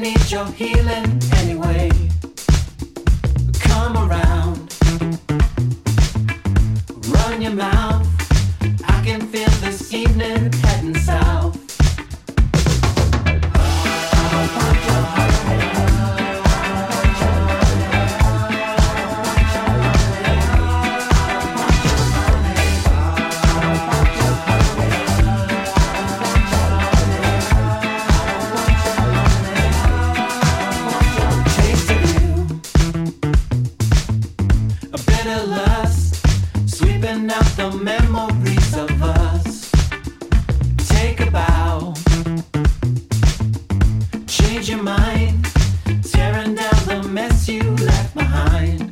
need your healing anyway. Come around, run your mouth. I can feel this evening heading south. Sweeping out the memories of us. Take a bow, change your mind, tearing down the mess you left behind.